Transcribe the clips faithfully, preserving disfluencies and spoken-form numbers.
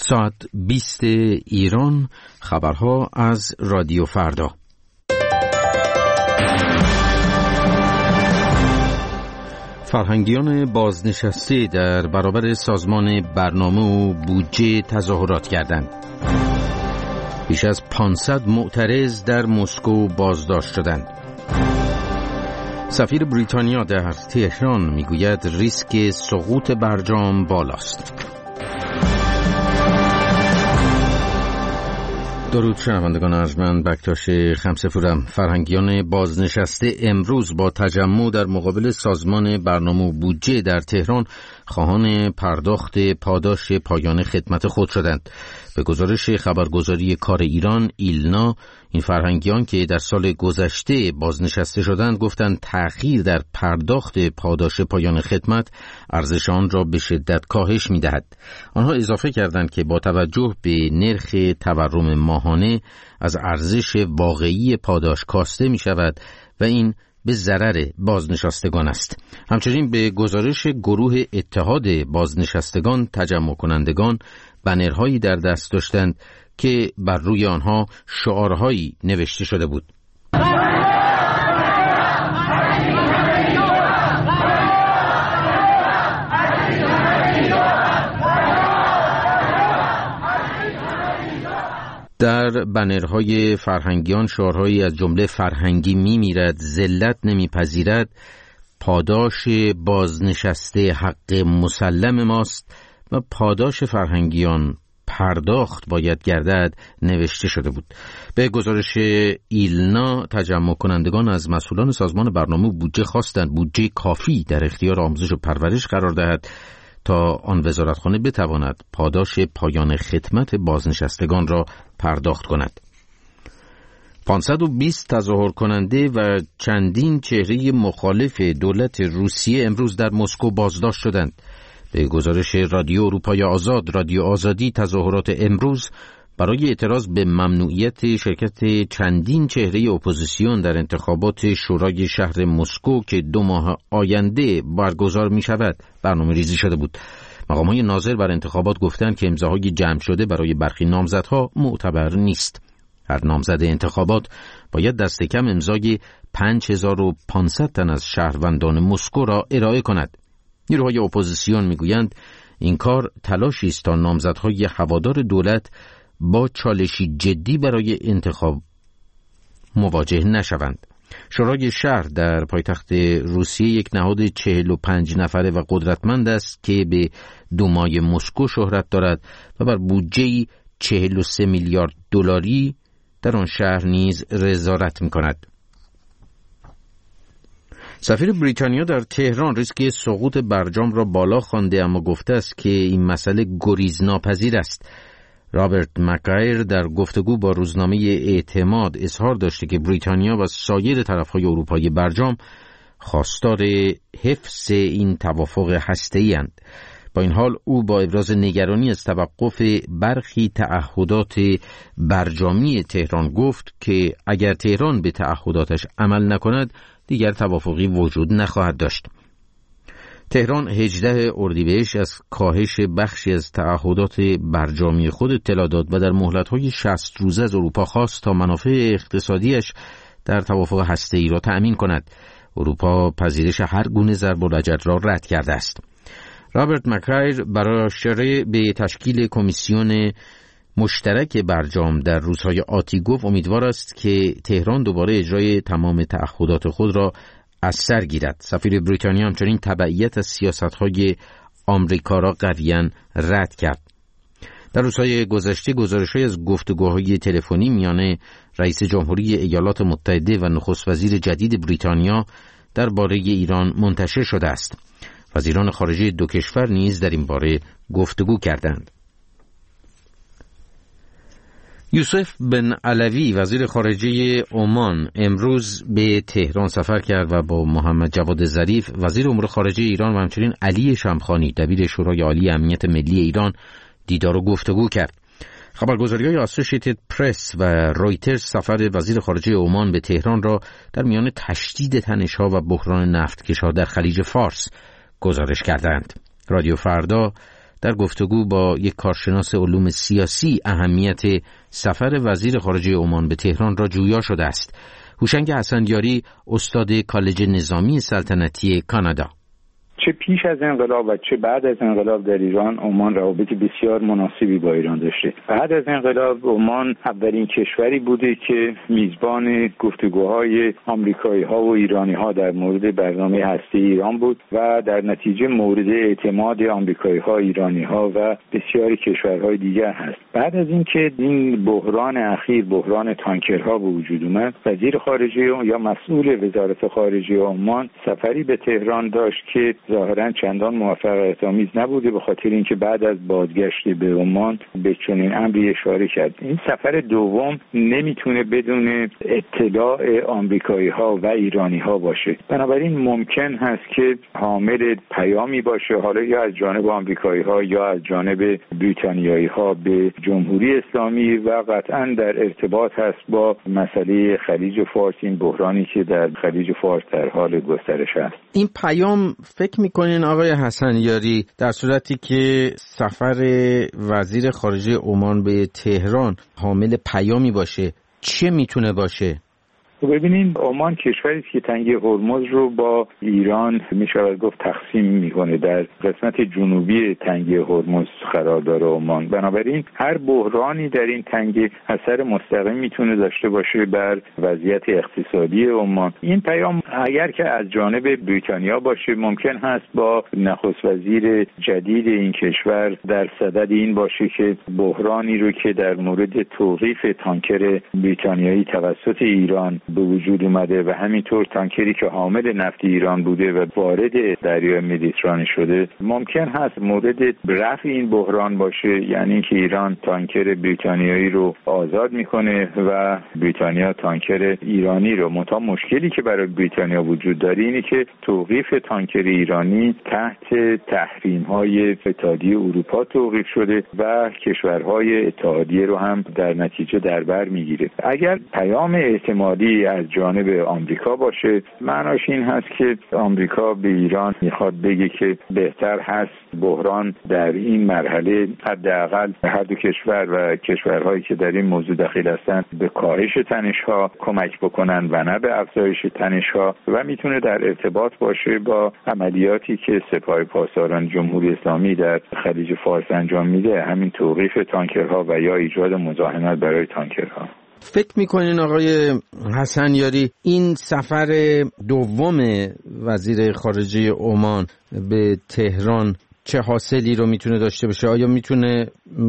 ساعت بیست ایران، خبرها از رادیو فردا. فرهنگیان بازنشسته در برابر سازمان برنامه و بودجه تظاهرات کردند. بیش از پانصد معترض در مسکو بازداشت شدند. سفیر بریتانیا در تهران میگوید ریسک سقوط برجام بالاست. درود شنوندگان ارجمند، بکتاش خمسه‌پورم. فرهنگیان بازنشسته امروز با تجمع در مقابل سازمان برنامه و بودجه در تهران خواهان پرداخت پاداش پایان خدمت خود شدند. به گزارش خبرگزاری کار ایران ایلنا، این فرهنگیان که در سال گذشته بازنشسته شدند گفتند تأخیر در پرداخت پاداش پایان خدمت ارزش آن را به شدت کاهش می‌دهد. آنها اضافه کردند که با توجه به نرخ تورم ماهانه از ارزش واقعی پاداش کاسته می‌شود و این به ضرر بازنشستگان است. همچنین به گزارش گروه اتحاد بازنشستگان، تجمع کنندگان بنرهایی در دست داشتند که بر روی آنها شعارهایی نوشته شده بود. در بنرهای فرهنگیان شعارهایی از جمله فرهنگی میمیرد، ذلت نمیپذیرد، پاداش بازنشسته حق مسلم ماست و پاداش فرهنگیان پرداخت باید گردد نوشته شده بود. به گزارش ایلنا، تجمع کنندگان از مسئولان سازمان برنامه و بودجه خواستند بودجه کافی در اختیار آموزش و پرورش قرار دهد تا آن وزارتخانه بتواند پاداش پایان خدمت بازنشستگان را پرداخت کند. پانصد و بیست تظاهر کننده و چندین چهره مخالف دولت روسیه امروز در مسکو بازداشت شدند. به گزارش رادیو اروپای آزاد، رادیو آزادی، تظاهرات امروز برای اعتراض به ممنوعیت شرکت چندین چهره اپوزیسیون در انتخابات شورای شهر مسکو که دو ماه آینده برگزار می شود برنامه ریزی شده بود. مقام‌های ناظر بر انتخابات گفتند که امضاهای جمع شده برای برخی نامزدها معتبر نیست. هر نامزد انتخابات باید دست کم امضای پنج هزار و پانصد تن از شهروندان مسکو را ارائه کند. نیروهای اپوزیسیون میگویند این کار تلاشی است تا نامزدهای هوادار دولت با چالشی جدی برای انتخاب مواجه نشوند. شورای شهر در پایتخت روسیه یک نهاد چهل و پنج نفره و قدرتمند است که به دومای مسکو شهرت دارد و بر بودجه چهل و سه میلیارد دلاری در آن شهر نیز نظارت می‌کند. سفیر بریتانیا در تهران ریسک سقوط برجام را بالا خوانده، اما گفته است که این مسئله گریزناپذیر است. رابرت مکایر در گفتگو با روزنامه اعتماد اظهار داشته که بریتانیا و سایر طرف‌های اروپایی برجام خواستار حفظ این توافق هسته‌ای اند. با این حال او با ابراز نگرانی از توقف برخی تعهدات برجامی تهران گفت که اگر تهران به تعهداتش عمل نکند دیگر توافقی وجود نخواهد داشت. تهران هجدهم اردیبهشت از کاهش بخشی از تعهدات برجامی خود اطلاع داد و در مهلت‌های شصت روزه از اروپا خواست تا منافع اقتصادیش در توافق هسته‌ای را تأمین کند. اروپا پذیرش هر گونه ضرب الرجل را رد کرده است. رابرت مکایر برای اشاره به تشکیل کمیسیون مشترک برجام در روزهای آتی گفت امیدوار است که تهران دوباره اجرای تمام تعهدات خود را از سر گیرد. سفیر بریتانیا همچنین تبعیت از سیاست‌های آمریکا را قویاً رد کرد. در روزهای گذشته گزارش‌های از گفتگوهای تلفنی میان رئیس جمهوری ایالات متحده و نخست وزیر جدید بریتانیا درباره ایران منتشر شده است. وزیران خارجه دو کشور نیز در این باره گفتگو کردند. یوسف بن علوی وزیر خارجه عمان امروز به تهران سفر کرد و با محمد جواد ظریف وزیر امور خارجه ایران و همچنین علی شمخانی دبیر شورای عالی امنیت ملی ایران دیدار و گفتگو کرد. خبرگزاری‌های اسوسییتد پرس و رویترز سفر وزیر خارجه عمان به تهران را در میان تشدید تنش‌ها و بحران نفتکش‌ها در خلیج فارس گزارش کردند. رادیو فردا در گفتگو با یک کارشناس علوم سیاسی اهمیت سفر وزیر خارجه عمان به تهران را جویا شده است. هوشنگ حسنیاری، استاد کالج نظامی سلطنتی کانادا: چه پیش از انقلاب و چه بعد از انقلاب در ایران، عمان روابط بسیار مناسبی با ایران داشته. بعد از انقلاب عمان اولین کشوری بوده که میزبان گفتگوهای آمریکایی‌ها و ایرانی‌ها در مورد برنامه هسته ایران بود و در نتیجه مورد اعتماد آمریکایی‌ها، ایرانی‌ها و بسیاری کشورهای دیگر هست. بعد از اینکه این بحران اخیر، بحران تانکرها به وجود اومد، وزیر خارجه یا مسئول وزارت خارجه عمان سفری به تهران داشت که ظاهراً چندان موفقیت آمیز نبوده، به خاطر اینکه بعد از بازگشت به عمان به چنین امری اشاره کرد. این سفر دوم نمیتونه بدون اطلاع آمریکایی‌ها و ایرانی‌ها باشه، بنابراین ممکن هست که حامل پیامی باشه، حالا یا از جانب آمریکایی‌ها یا از جانب بریتانیایی‌ها به جمهوری اسلامی و قطعاً در ارتباط هست با مسئله خلیج فارس، این بحرانی که در خلیج فارس در حال گسترش است. این پیام فکر میکنین آقای حسنیاری در صورتی که سفر وزیر خارجه عمان به تهران حامل پیامی باشه چه میتونه باشه؟ ببینین، عمان کشوری است که تنگه هرمز رو با ایران میشود گفت تقسیم میکنه. در قسمت جنوبی تنگه هرمز قرار داره عمان، بنابراین هر بحرانی در این تنگه اثر مستقیم میتونه داشته باشه بر وضعیت اقتصادی عمان. این پیام اگر که از جانب بریتانیا باشه، ممکن هست با نخست وزیر جدید این کشور در صدد این باشه که بحرانی رو که در مورد توقیف تانکر بریتانیایی توسط ایران به وجود اومده و همینطور تانکری که حامل نفت ایران بوده و وارد دریای مدیترانه شده، ممکن هست مورد رفع این بحران باشه، یعنی که ایران تانکر بریتانیایی رو آزاد میکنه و بریتانیا تانکر ایرانی رو. منتها مشکلی که برای بریتانیا وجود داره اینه که توقیف تانکر ایرانی تحت تحریم‌های اتحادیه اروپا توقیف شده و کشورهای اتحادیه رو هم در نتیجه در بر میگیره. اگر پیام اعتمادی از جانب آمریکا باشه، معناش این هست که آمریکا به ایران میخواد بگه که بهتر هست بحران در این مرحله حداقل هر دو کشور و کشورهایی که در این موضوع دخیل هستند به کاهش تنش‌ها کمک بکنن و نه به افزایش تنش‌ها، و میتونه در ارتباط باشه با عملیاتی که سپاه پاسداران جمهوری اسلامی در خلیج فارس انجام میده، همین توقیف تانکرها و یا ایجاد مزاحمت برای تانکرها. فکر میکنین آقای حسنیاری این سفر دوم وزیر خارجه عمان به تهران چه حاصلی رو میتونه داشته باشه؟ آیا میتونه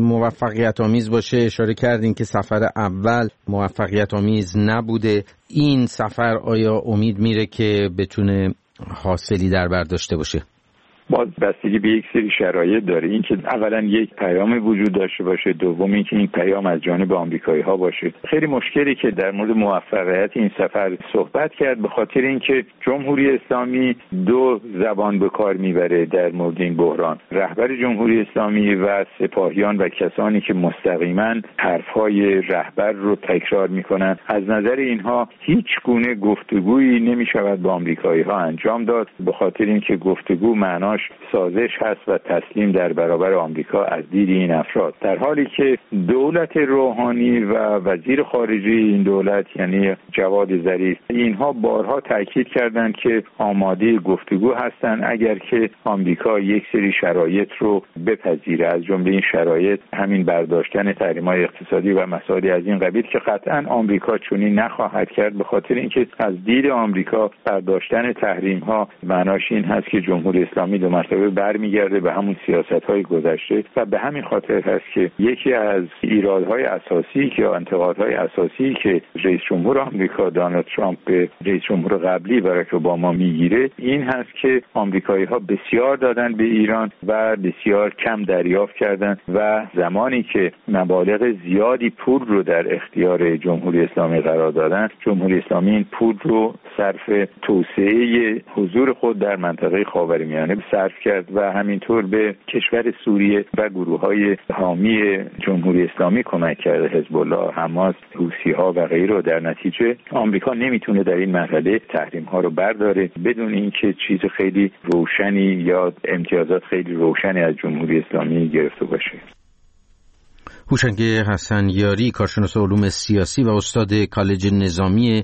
موفقیت آمیز باشه؟ اشاره کردین که سفر اول موفقیت آمیز نبوده. این سفر آیا امید میره که بتونه حاصلی در بر داشته باشه؟ باز بستگی به یک سری شرایط داره. این که اولا یک پیام وجود داشته باشه، دوم این که این پیام از جانب آمریکایی ها باشه. خیلی مشکلی که در مورد موفقیت این سفر صحبت کرد، به خاطر اینکه جمهوری اسلامی دو زبان به کار میبره در مورد این بحران. رهبر جمهوری اسلامی و سپاهیان و کسانی که مستقیما حرفهای رهبر رو تکرار میکنن، از نظر اینها هیچ گونه گفتگویی نمیشود با آمریکایی ها انجام داد، به خاطر اینکه گفتگو معناش سازش هست و تسلیم در برابر آمریکا از دید این افراد، در حالی که دولت روحانی و وزیر خارجه این دولت یعنی جواد ظریف اینها بارها تاکید کردند که آماده گفتگو هستند اگر که آمریکا یک سری شرایط رو بپذیره، از جمله این شرایط همین برداشتن تحریم‌های اقتصادی و مسائلی از این قبیل که قطعاً آمریکا چنین نخواهد کرد، به خاطر اینکه از دید آمریکا برداشتن تحریم‌ها معناش این هست که جمهوری اسلامی دو مرتبه برمیگرده به همون سیاست‌های گذشته و به همین خاطر هست که یکی از ایرادهای اساسی که انتقادهای اساسی که رئیس جمهور آمریکا دونالد ترامپ به رئیس جمهور قبلی باراک اوباما میگیره این هست که آمریکایی‌ها بسیار دادن به ایران و بسیار کم دریافت کردن و زمانی که مبالغ زیادی پول رو در اختیار جمهوری اسلامی قرار دادن، جمهوری اسلامی این پول رو صرف توسعه حضور خود در منطقه خاورمیانه صرف کرد و همینطور به کشور سوریه و گروه‌های حامی جمهوری اسلامی کمک کرده، حزب الله، حماس، حوثی‌ها و غیره. در نتیجه آمریکا نمیتونه در این مرحله تحریم‌ها رو برداره بدون اینکه چیز خیلی روشنی یا امتیازات خیلی روشنی از جمهوری اسلامی گرفته باشه. هوشنگ حسن یاری، کارشناس علوم سیاسی و استاد کالج نظامی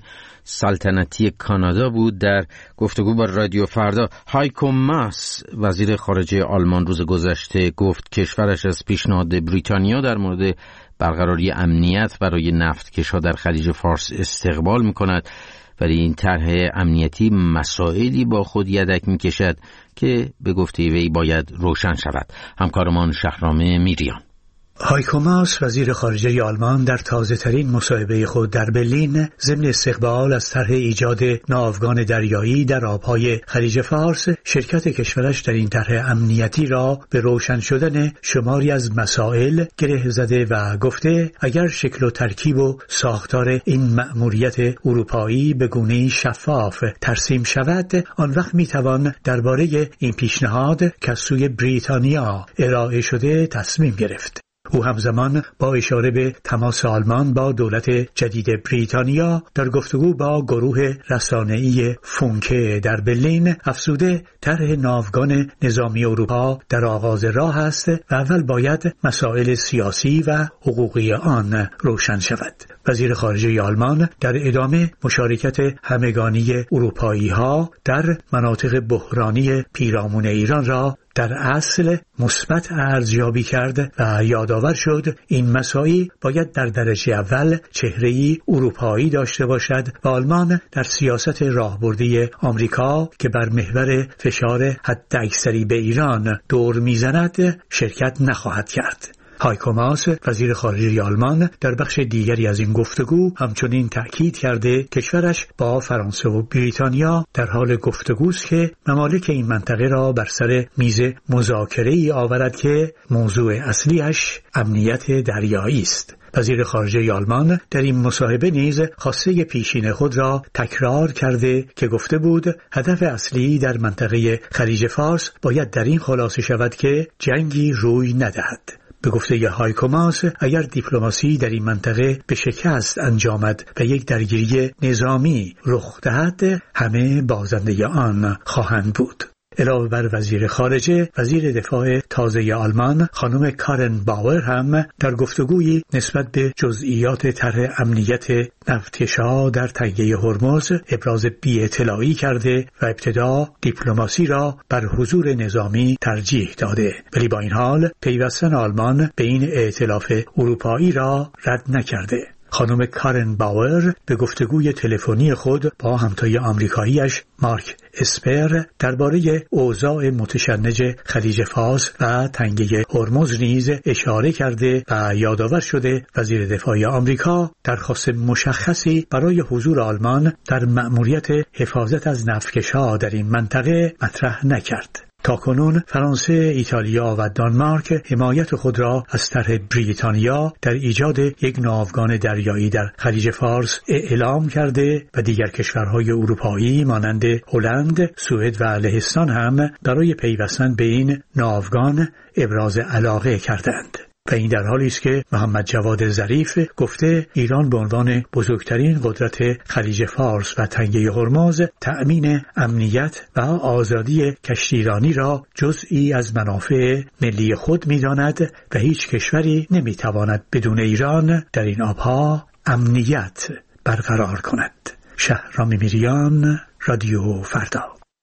سلطنتی کانادا بود، در گفتگو با رادیو فردا. هایکو ماس، وزیر خارجه آلمان، روز گذشته گفت کشورش از پیشنهاد بریتانیا در مورد برقراری امنیت برای نفتکش‌ها در خلیج فارس استقبال می‌کند، ولی این طرح امنیتی مسائلی با خود یدک می‌کشد که به گفته وی باید روشن شود. همکارمان شهرام میریان. هایکو ماس، وزیر خارجه آلمان، در تازه‌ترین مصاحبه خود در برلین ضمن استقبال از طرح ایجاد ناوگان دریایی در آبهای خلیج فارس، شرکت کشورش در این طرح امنیتی را به روشن شدن شماری از مسائل گره زده و گفته اگر شکل و ترکیب و ساختار این مأموریت اروپایی به گونه‌ای شفاف ترسیم شود، آن وقت میتوان درباره این پیشنهاد که از سوی بریتانیا ارائه شده تصمیم گرفت. او همزمان با اشاره به تماس آلمان با دولت جدید بریتانیا در گفتگو با گروه رسانه‌ای فونکه در برلین افزوده طرح ناوگان نظامی اروپا در آغاز راه است و اول باید مسائل سیاسی و حقوقی آن روشن شود. وزیر خارجه آلمان در ادامه مشارکت همگانی اروپایی‌ها در مناطق بحرانی پیرامون ایران را در اصل مثبت ارزیابی کرد و یادآور شد این مساعی باید در درجه اول چهره‌ای اروپایی داشته باشد و آلمان در سیاست راهبردی آمریکا که بر محور فشار حداکثری به ایران دور میزند شرکت نخواهد کرد. هایکو ماس، وزیر خارجه آلمان، در بخش دیگری از این گفتگو همچنین تأکید کرده کشورش با فرانسه و بریتانیا در حال گفتگوست که ممالک این منطقه را بر سر میز مذاکره‌ای آورد که موضوع اصلیش امنیت دریایی است. وزیر خارجه آلمان در این مصاحبه نیز خواسته پیشین خود را تکرار کرده که گفته بود هدف اصلی در منطقه خلیج فارس باید در این خلاصه شود که جنگی روی ندهد. به گفته هایکو ماس، اگر دیپلماسی در این منطقه به شکست انجامد و یک درگیری نظامی رخ دهد، همه بازنده آن خواهند بود. علاوه بر وزیر خارجه، وزیر دفاع تازه آلمان خانم کارن باور هم در گفتگویی نسبت به جزئیات طرح امنیت نفتکش‌ها در تنگه هرمز ابراز بی‌اطلاعی کرده و ابتدا دیپلماسی را بر حضور نظامی ترجیح داده، ولی با این حال پیوستن آلمان به این ائتلاف اروپایی را رد نکرده. خانم کارن باور به گفتگوی تلفنی خود با همتای آمریکاییش مارک اسپر درباره اوضاع متشنج خلیج فارس و تنگه هرمز نیز اشاره کرده و یادآور شده وزیر دفاع آمریکا درخواست مشخصی برای حضور آلمان در مأموریت حفاظت از نفتکش‌ها در این منطقه مطرح نکرد. تاکنون فرانسه، ایتالیا و دانمارک حمایت خود را از طرح بریتانیا در ایجاد یک ناوگان دریایی در خلیج فارس اعلام کرده و دیگر کشورهای اروپایی مانند هلند، سوئد و لهستان هم برای پیوستن به این ناوگان ابراز علاقه کردند. و این در حالی است که محمد جواد ظریف گفته ایران به عنوان بزرگترین قدرت خلیج فارس و تنگه هرمز تأمین امنیت و آزادی کشتیرانی را جزئی از منافع ملی خود می‌داند و هیچ کشوری نمی‌تواند بدون ایران در این آبها امنیت برقرار کند. شهرام میریان، رادیو فردا.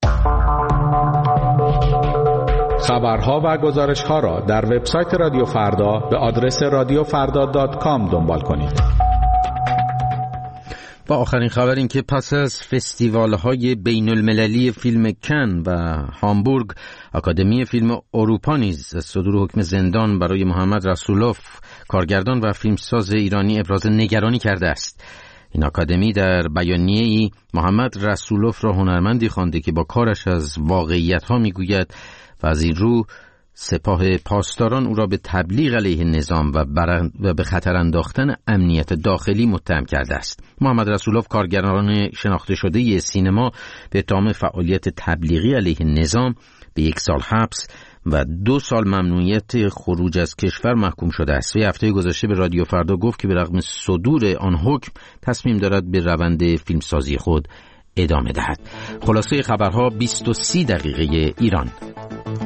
خبرها و گزارش‌ها را در وبسایت رادیو فردا به آدرس رادیو فردا دات کام دنبال کنید. با آخرین خبر این که پس از فستیوال‌های بین المللی فیلم کن و هامبورگ، آکادمی فیلم اروپا نیز از صدور حکم زندان برای محمد رسولوف، کارگردان و فیلمساز ایرانی، ابراز نگرانی کرده است. این آکادمی در بیانیه‌ای محمد رسولوف را هنرمندی خوانده که با کارش از واقعیت‌ها می‌گوید و از این رو سپاه پاسداران او را به تبلیغ علیه نظام و, و به خطر انداختن امنیت داخلی متهم کرده است. محمد رسولوف، کارگردان شناخته شده سینما، به اتهام فعالیت تبلیغی علیه نظام به یک سال حبس و دو سال ممنوعیت خروج از کشور محکوم شده است. و هفته گذشته به رادیو فردا گفت که به رغم صدور آن حکم تصمیم دارد به روند فیلمسازی خود ادامه دهد. خلاصه خبرها بیست و سه دقیقه ایران.